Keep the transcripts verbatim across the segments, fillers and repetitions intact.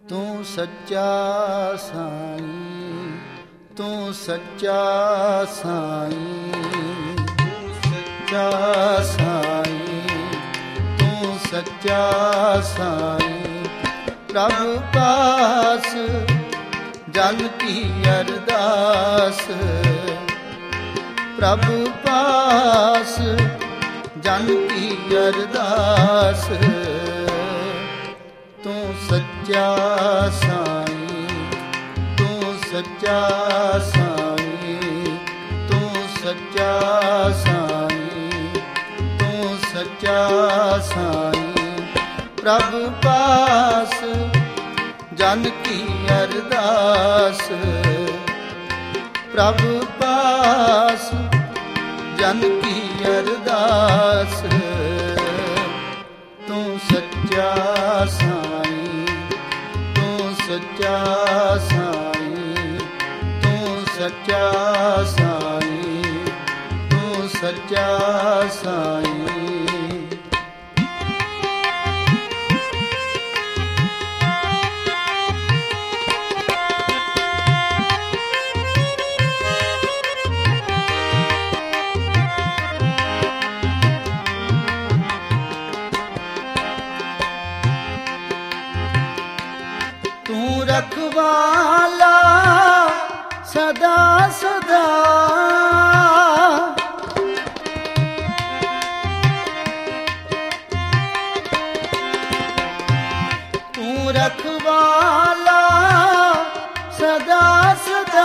ਤੂੰ ਸੱਚਾ ਸਾਈਂ, ਤੂੰ ਸੱਚਾ ਸਾਈਂ, ਸੱਚਾ ਸਾਈਂ, ਤੂੰ ਸੱਚਾ ਸਾਈਂ। ਪ੍ਰਭੂ ਪਾਸ ਜਨ ਕੀ ਅਰਦਾਸ, ਪ੍ਰਭੂ ਪਾਸ ਜਨ ਕੀ ਅਰਦਾਸ। ਤੂੰ ਸੱਚਾ ਸਾਈਂ, ਤੂੰ ਸੱਚਾ ਸਾਈਂ, ਤੂੰ ਸੱਚਾ ਸਾਈਂ, ਤੂੰ ਸੱਚਾ ਸਾਈਂ। ਪ੍ਰਭੂ ਪਾਸ ਜਨ ਕੀ ਅਰਦਾਸ, ਪ੍ਰਭੂ ਪਾਸ ਜਨ ਕੀ ਅਰਦਾਸ। ਤੂੰ ਸੱਚਾ ਸਾਈਂ, ਤੂੰ ਸੱਚਾ ਸਾਈਂ, ਤੂੰ ਸੱਚਾ ਸਾਈਂ, ਤੂੰ ਸੱਚਾ ਸਾਈਂ। ਤੂੰ ਰਖਵਾਲਾ ਸਦਾ ਸਦਾ, ਤੂੰ ਰਖਵਾਲਾ ਸਦਾ ਸਦਾ।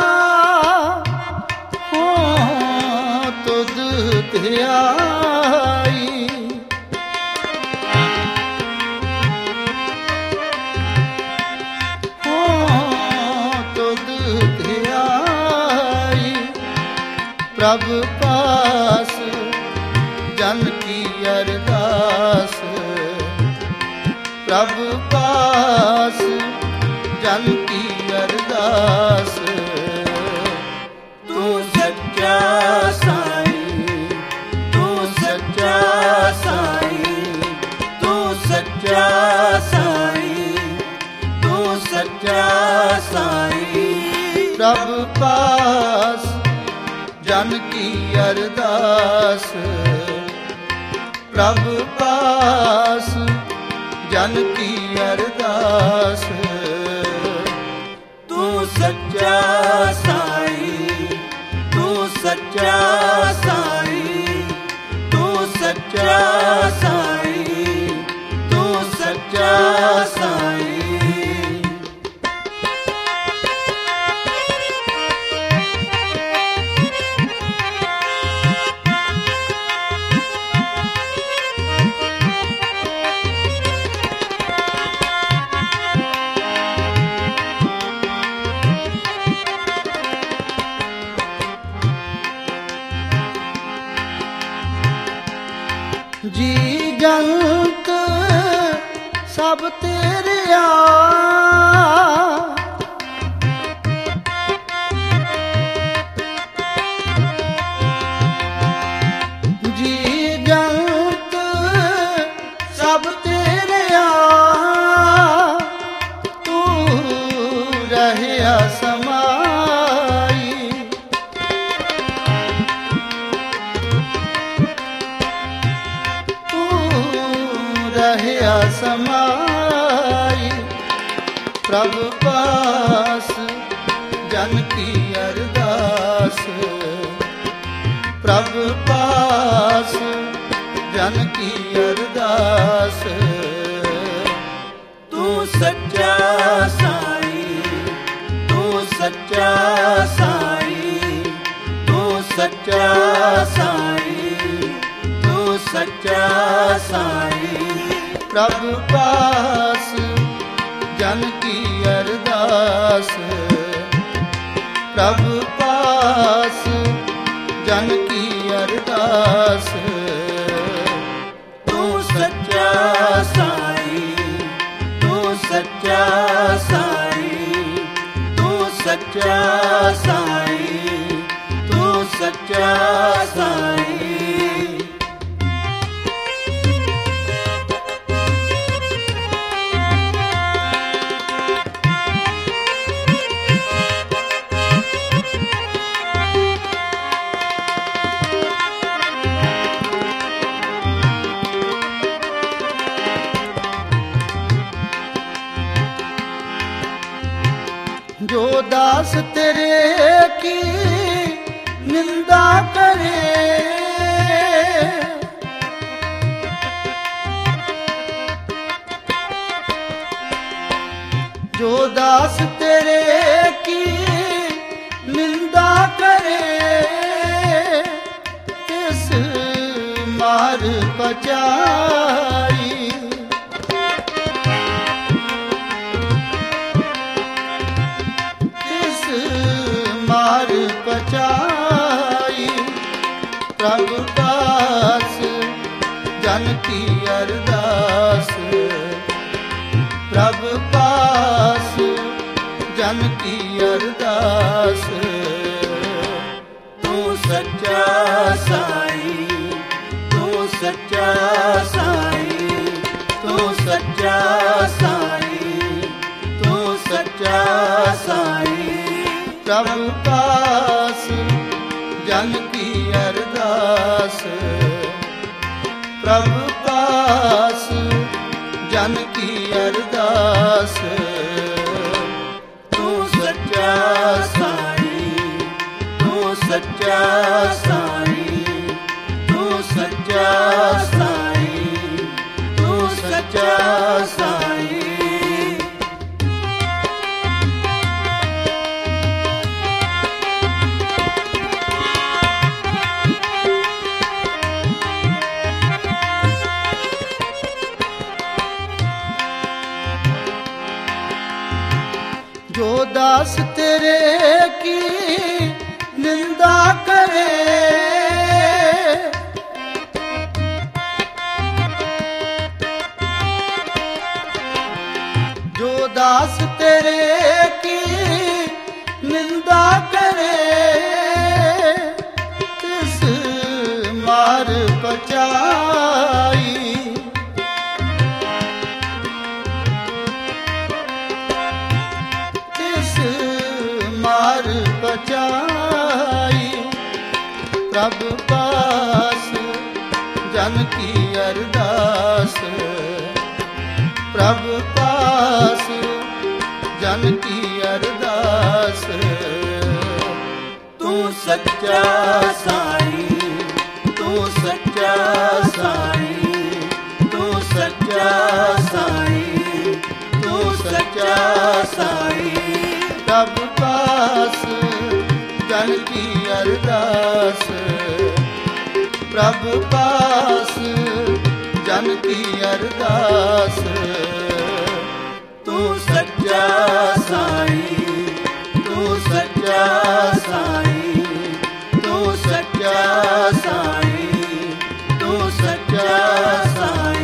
ਹੋ ਤੁਧ ਧਿਆਈ, ਪ੍ਰਭ ਪਾਸ ਜਨ ਕੀ ਅਰਦਾਸ, ਪ੍ਰਭ ਪਾਸ ਜਨ ਕੀ ਅਰਦਾਸ। ਤੂੰ ਸੱਚਾ ਸਾਈਂ, ਤੂੰ ਸੱਚਾ ਸਾਈਂ, ਤੂੰ ਸੱਚਾ ਸਾਈਂ, ਤੂੰ ਸੱਚਾ ਸਾਈਂ। ਪ੍ਰਭ ਪਾਸ ਜਨ ਕੀ ਅਰਦਾਸ, ਪ੍ਰਭ ਪਾਸ ਜਨ ਕੀ ਅਰਦਾਸ। ਤੂੰ ਸੱਚਾ ਸਾਈਂ, ਤੂੰ ਸੱਚਾ ਸਾਈਂ, ਤੂੰ ਸੱਚਾ ਸਾਈਂ, ਤੂੰ ਸੱਚਾ ਸਾਈਂ। ਜੀ ਜੰਤ ਸਭ ਤੇਰਿਆ, ਜੀ ਜੰਤ ਸਭ ਤੇਰਿਆ। ਤੂੰ ਰਹਿਆ ਸਮਾਈ, ਰਹਿਆ ਸਮਾਈ। ਪ੍ਰਭ ਪਾਸ ਜਨ ਕੀ ਅਰਦਾਸ, ਪ੍ਰਭ ਪਾਸ ਜਨ ਕੀ ਅਰਦਾਸ। ਤੂੰ ਸੱਚਾ ਸਾਈਂ, ਤੂੰ ਸੱਚਾ ਸਾਈਂ, ਤੂੰ ਸੱਚਾ ਸਾਈਂ, ਤੂੰ ਸੱਚਾ ਸਾਈਂ। ਪ੍ਰਭ ਪਾਸ ਜਨ ਕੀ ਅਰਦਾਸ, ਪ੍ਰਭ ਪਾਸ ਜਨ ਕੀ ਅਰਦਾਸ। ਤੂੰ ਸੱਚਾ ਸਾਈਂ, ਤੂੰ ਸੱਚਾ ਸਾਈਂ, ਤੂੰ ਸੱਚਾ ਸਾਈਂ, ਤੂੰ ਸੱਚਾ ਸਾਈਂ। दास तेरे की निंदा करे, जो दास तेरे की निंदा करे, किस मार पचाई। किस मार पचाई। प्रभु दास जन की अरदास, प्रभु पास जन की अरदास। तू सच्चा साई, तू सच्चा साई, तू सच्चा साई, तू सच्चा साई। प्रभु पास जन की अरदास, प्रभु पास जन की अरदास। तू सच्चा साई, तू सच्चा साई, तू सच्चा साई, तू सच्चा साई। जो दास तेरे की निंदा करे, जो दास तेरे की निंदा करे, किस मार पचाई। मार बचाई। प्रभु पास जन की अरदास, प्रभु पास जन की अरदास। तू सच्चा साई, तू सच्चा साई, तू सच्चा साई, तू सच्चा साई। प्रभु पास जन की अरदास, प्रभु पास जन की अरदास। तू सच्चा साई, तू सच्चा साई, तू सच्चा साई, तू सच्चा साई।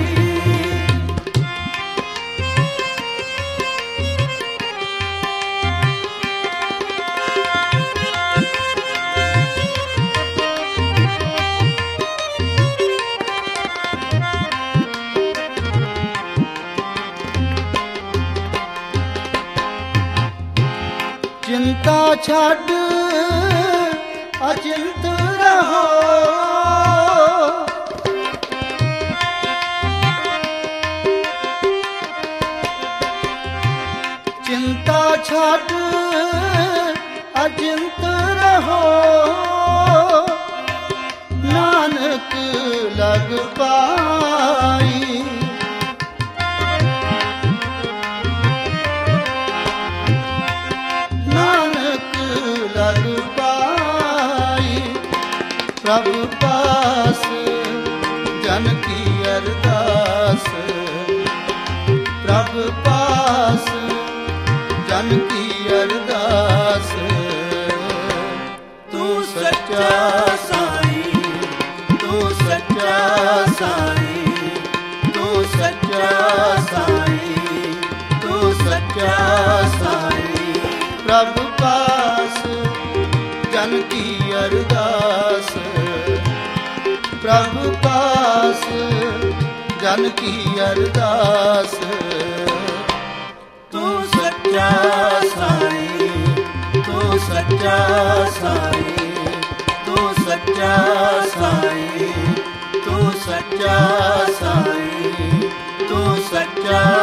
चिंता छाड़ अचिंत रहो, चिंता छाड़ अचिंत रहो। नानक लग पाई, लग पाई। प्रभु पास जन की अरदास, प्रभु पास जन की अरदास। तू सच्चा साई, तू सच्चा साई, तू सच्चा साई, तू सच्चा साई। प्रभु पास जन की अरदास, प्रभु पास जन की अरदास। तू सच्चा साई, तू सच्चा साई, तू सच्चा साई, तू सच्चा साई, तू सच्चा